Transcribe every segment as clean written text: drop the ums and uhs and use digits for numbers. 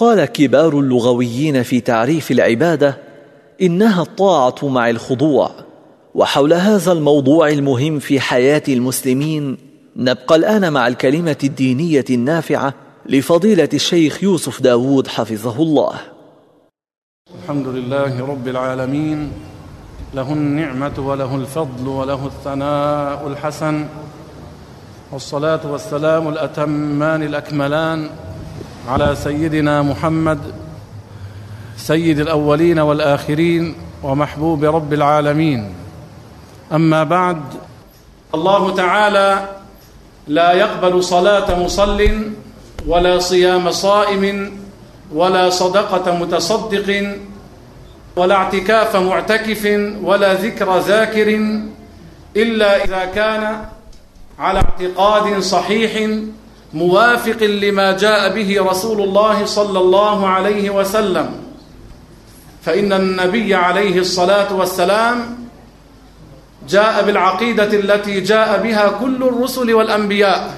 قال كبار اللغويين في تعريف العبادة إنها الطاعة مع الخضوع. وحول هذا الموضوع المهم في حياة المسلمين نبقى الآن مع الكلمة الدينية النافعة لفضيلة الشيخ يوسف داود حفظه الله. الحمد لله رب العالمين، له النعمة وله الفضل وله الثناء الحسن، والصلاة والسلام الأتمان الأكملان على سيدنا محمد سيد الأولين والآخرين ومحبوب رب العالمين. أما بعد، الله تعالى لا يقبل صلاة مصل ولا صيام صائم ولا صدقة متصدق ولا اعتكاف معتكف ولا ذكر ذاكر إلا إذا كان على اعتقاد صحيح موافق لما جاء به رسول الله صلى الله عليه وسلم، فإن النبي عليه الصلاة والسلام جاء بالعقيدة التي جاء بها كل الرسل والأنبياء،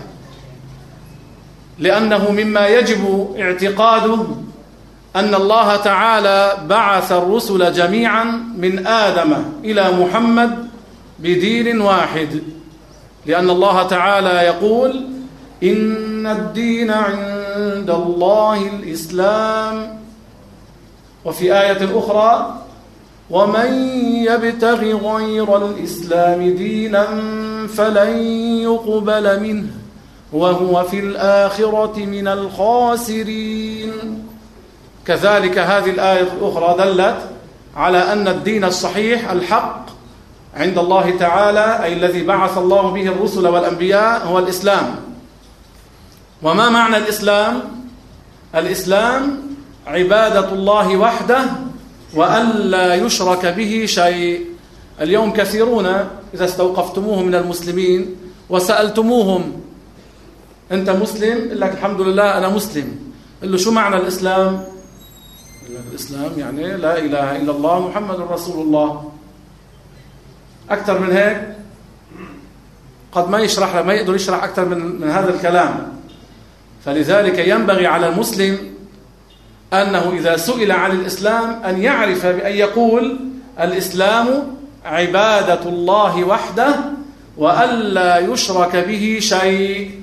لأنه مما يجب اعتقاده أن الله تعالى بعث الرسل جميعا من آدم إلى محمد بدين واحد، لأن الله تعالى يقول: إن الدين عند الله الإسلام. وفي آية أخرى: ومن يبتغ غير الإسلام دينا فلن يقبل منه وهو في الآخرة من الخاسرين. كذلك هذه الآية الأخرى دلت على أن الدين الصحيح الحق عند الله تعالى، أي الذي بعث الله به الرسل والأنبياء، هو الإسلام. وما معنى الإسلام؟ الإسلام عبادة الله وحده وألا يشرك به شيء. اليوم كثيرون إذا استوقفتموهم من المسلمين وسألتموهم: أنت مسلم؟ يقول لك: الحمد لله أنا مسلم. قل له: شو معنى الإسلام؟ الإسلام يعني لا إله إلا الله محمد رسول الله. أكثر من هيك قد ما يقدر يشرح أكثر من هذا الكلام. فلذلك ينبغي على المسلم أنه إذا سئل عن الإسلام أن يعرف بأن يقول: الإسلام عبادة الله وحده وألا يشرك به شيء،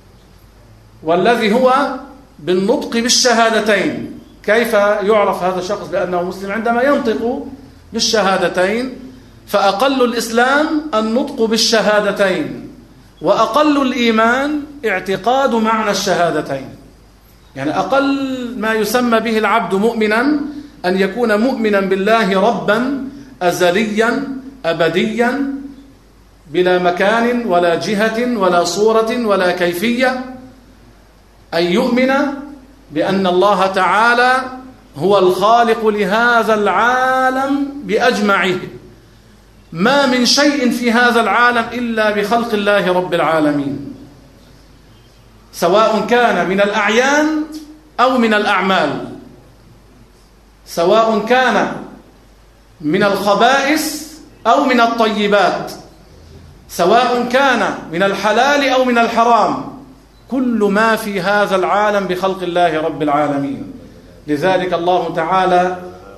والذي هو بالنطق بالشهادتين. كيف يعرف هذا الشخص بأنه مسلم؟ عندما ينطق بالشهادتين. فأقل الإسلام النطق بالشهادتين، وأقل الإيمان اعتقاد معنى الشهادتين. يعني أقل ما يسمى به العبد مؤمنا أن يكون مؤمنا بالله ربا أزليا أبديا بلا مكان ولا جهة ولا صورة ولا كيفية، أن يؤمن بأن الله تعالى هو الخالق لهذا العالم بأجمعه، ما من شيء في هذا العالم إلا بخلق الله رب العالمين، سواء كان من الأعيان أو من الأعمال، سواء كان من الخبائث أو من الطيبات، سواء كان من الحلال أو من الحرام، كل ما في هذا العالم بخلق الله رب العالمين. لذلك الله تعالى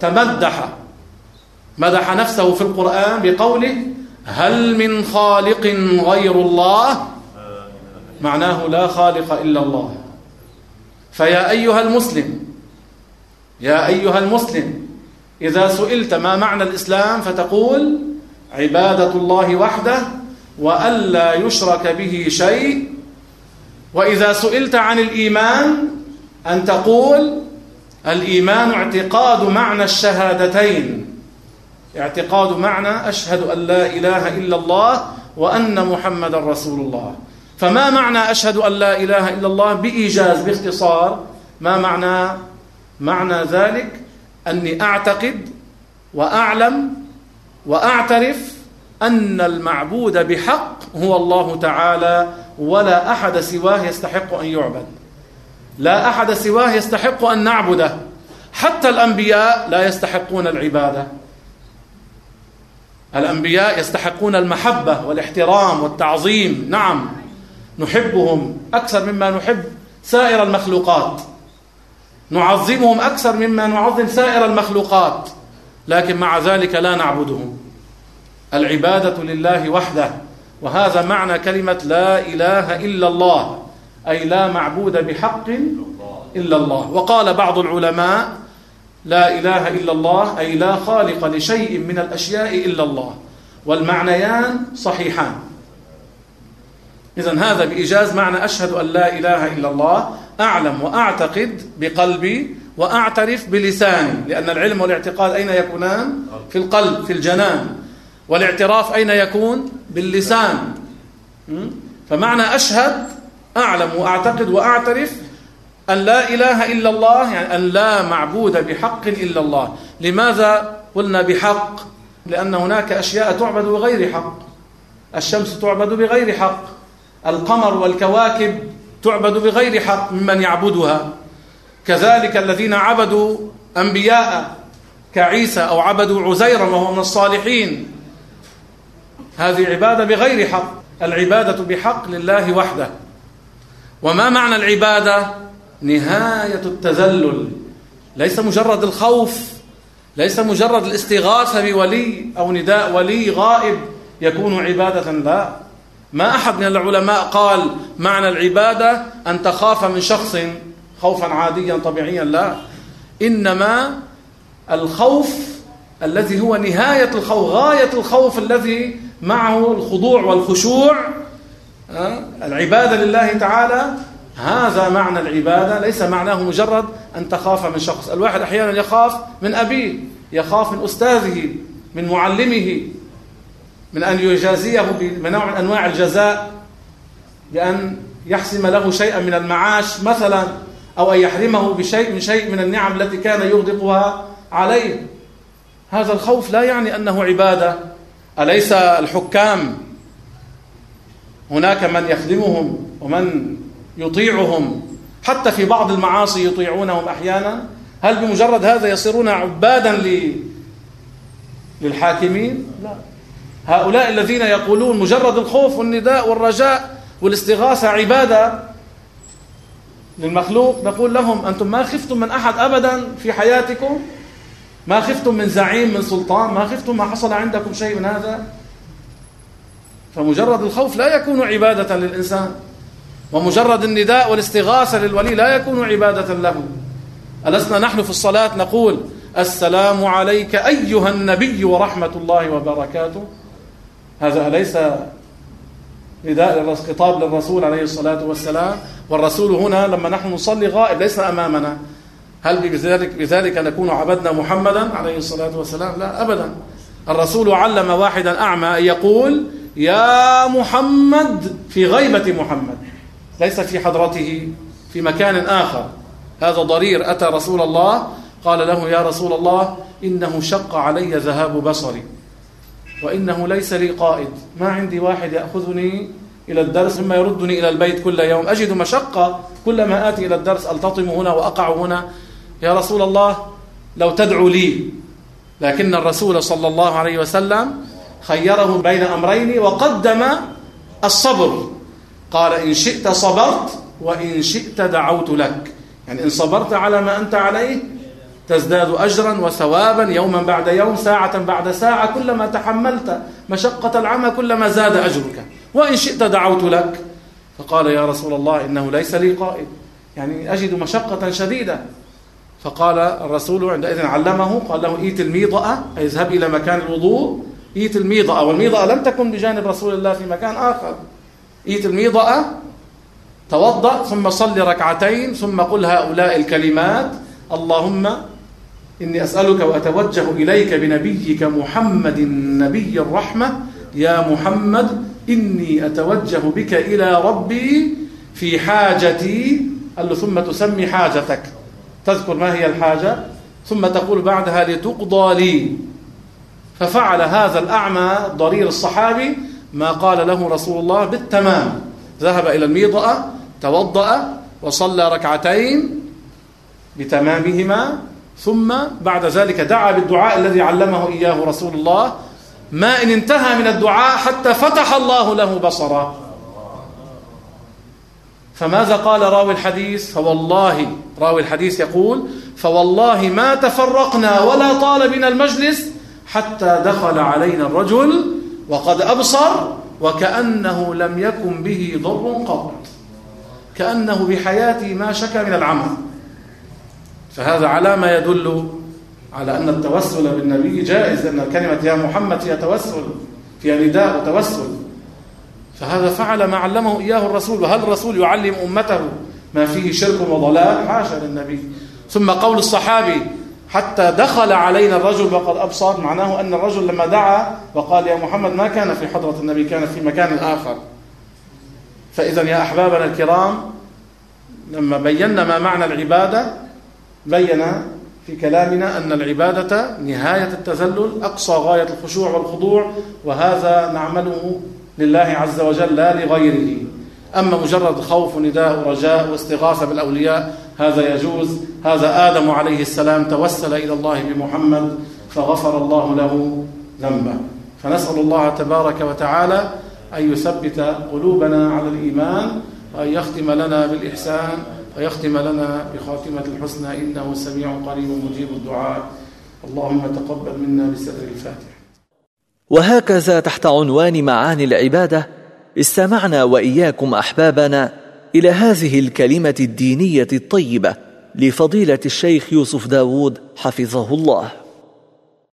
مدح نفسه في القرآن بقوله: هل من خالق غير الله؟ معناه لا خالق إلا الله. فيا أيها المسلم، إذا سئلت ما معنى الإسلام فتقول: عبادة الله وحده وألا يشرك به شيء. وإذا سئلت عن الإيمان أن تقول: الإيمان اعتقاد معنى الشهادتين، اعتقاد معنى أشهد أن لا إله إلا الله وأن محمد رسول الله. فما معنى أشهد أن لا إله إلا الله بإيجاز باختصار؟ ما معنى ذلك أني أعتقد وأعلم وأعترف أن المعبود بحق هو الله تعالى، ولا أحد سواه يستحق أن يعبد، لا أحد سواه يستحق أن نعبده. حتى الأنبياء لا يستحقون العبادة. الأنبياء يستحقون المحبة والاحترام والتعظيم، نعم نحبهم أكثر مما نحب سائر المخلوقات، نعظمهم أكثر مما نعظم سائر المخلوقات، لكن مع ذلك لا نعبدهم. العبادة لله وحده، وهذا معنى كلمة لا إله إلا الله، أي لا معبود بحق إلا الله. وقال بعض العلماء لا إله إلا الله أي لا خالق لشيء من الأشياء إلا الله، والمعنيان صحيحان. إذن هذا بإيجاز معنى أشهد أن لا إله إلا الله، أعلم وأعتقد بقلبي وأعترف بلساني، لأن العلم والاعتقاد أين يكونان؟ في القلب، في الجنان، والاعتراف أين يكون؟ باللسان. فمعنى أشهد أعلم وأعتقد وأعترف أن لا إله إلا الله، يعني أن لا معبود بحق إلا الله. لماذا قلنا بحق؟ لأن هناك أشياء تعبد بغير حق. الشمس تعبد بغير حق، القمر والكواكب تعبد بغير حق ممن يعبدها. كذلك الذين عبدوا أنبياء كعيسى أو عبدوا عزيرا وهو من الصالحين، هذه عبادة بغير حق. العبادة بحق لله وحده. وما معنى العبادة؟ نهاية التذلل، ليس مجرد الخوف، ليس مجرد الاستغاثة بولي أو نداء ولي غائب يكون عبادة، لا. ما أحد من العلماء قال معنى العبادة أن تخاف من شخص خوفا عاديا طبيعيا، لا. إنما الخوف الذي هو نهاية الخوف، غاية الخوف الذي معه الخضوع والخشوع، العبادة لله تعالى، هذا معنى العبادة. ليس معناه مجرد أن تخاف من شخص. الواحد أحيانا يخاف من أبيه، يخاف من أستاذه، من معلمه، من أن يجازيه بنوع من أنواع الجزاء، بأن يحسم له شيئا من المعاش مثلا، أو أن يحرمه بشيء من النعم التي كان يغدقها عليه. هذا الخوف لا يعني أنه عبادة. أليس الحكام هناك من يخدمهم ومن يطيعهم، حتى في بعض المعاصي يطيعونهم أحيانا؟ هل بمجرد هذا يصيرون عبادا للحاكمين؟ لا. هؤلاء الذين يقولون مجرد الخوف والنداء والرجاء والاستغاثة عبادة للمخلوق، نقول لهم أنتم ما خفتم من أحد أبدا في حياتكم؟ ما خفتم من زعيم، من سلطان؟ ما خفتم؟ ما حصل عندكم شيء من هذا؟ فمجرد الخوف لا يكون عبادة للإنسان، ومجرد النداء والاستغاثة للولي لا يكون عبادة له. ألسنا نحن في الصلاة نقول السلام عليك أيها النبي ورحمة الله وبركاته؟ هذا أليس نداء خطاب للرسول عليه الصلاة والسلام؟ والرسول هنا لما نحن نصلي غائب ليس أمامنا. هل بذلك نكون عبدنا محمدا عليه الصلاة والسلام؟ لا أبدا. الرسول علم واحدا أعمى أن يقول يا محمد في غيبة محمد، ليس في حضرته، في مكان آخر. هذا ضرير أتى رسول الله قال له يا رسول الله إنه شق علي ذهاب بصري، وإنه ليس لي قائد، ما عندي واحد يأخذني إلى الدرس ثم يردني إلى البيت كل يوم، أجد مشقة كلما آتي إلى الدرس ألتطم هنا وأقع هنا، يا رسول الله لو تدعو لي. لكن الرسول صلى الله عليه وسلم خيره بين أمرين وقدم الصبر، قال إن شئت صبرت وإن شئت دعوت لك، يعني إن صبرت على ما أنت عليه تزداد أجرا وثوابا يوما بعد يوم، ساعة بعد ساعة، كلما تحملت مشقة العمى كلما زاد أجرك، وإن شئت دعوت لك. فقال يا رسول الله إنه ليس لي قائد، يعني أجد مشقة شديدة. فقال الرسول عندئذ علمه، قال له إيت الميضأة، أي اذهب إلى مكان الوضوء، إيت الميضأة، والميضأة لم تكن بجانب رسول الله في مكان آخر، إيت الميضأة، توضأ ثم صل ركعتين ثم قل هؤلاء الكلمات اللهم إني أسألك وأتوجه إليك بنبيك محمد نبي الرحمة، يا محمد إني أتوجه بك إلى ربي في حاجتي. قال له ثم تسمي حاجتك، تذكر ما هي الحاجة، ثم تقول بعدها لتقضى لي. ففعل هذا الأعمى ضرير الصحابي ما قال له رسول الله بالتمام، ذهب إلى الميضأة، توضأ وصلى ركعتين بتمامهما، ثم بعد ذلك دعا بالدعاء الذي علمه إياه رسول الله، ما إن انتهى من الدعاء حتى فتح الله له بصرا. فماذا قال راوي الحديث؟ فوالله، راوي الحديث يقول: فوالله ما تفرقنا ولا طال بنا المجلس حتى دخل علينا الرجل وقد أبصر وكأنه لم يكن به ضر قط، كأنه بحياته ما شكى من العمى. فهذا علامة يدل على أن التوسل بالنبي جائز، أن كلمة يا محمد فيها توسل، فيها نداء وتوسل. فهذا فعل ما علمه إياه الرسول. وهل الرسول يعلم أمته ما فيه شرك وضلال؟ حاشا للنبي. ثم قول الصحابي: حتى دخل علينا الرجل وقد أبصر، معناه أن الرجل لما دعا وقال يا محمد ما كان في حضرة النبي، كان في مكان آخر. فإذا يا أحبابنا الكرام، لما بينا ما معنى العبادة، بين في كلامنا أن العبادة نهاية التذلل، أقصى غاية الخشوع والخضوع، وهذا نعمله لله عز وجل لا لغيره. أما مجرد خوف ونداء ورجاء واستغاثة بالأولياء هذا يجوز. هذا آدم عليه السلام توسل إلى الله بمحمد فغفر الله له ذنبه. فنسأل الله تبارك وتعالى أن يثبت قلوبنا على الإيمان، وأن يختم لنا بالإحسان، ويختم لنا بخاتمة الحسنى، إنه سميع قريب مجيب الدعاء. اللهم تقبل منا بسر الفاتحة. وهكذا تحت عنوان معاني العبادة استمعنا وإياكم أحبابنا إلى هذه الكلمة الدينية الطيبة لفضيلة الشيخ يوسف داود حفظه الله.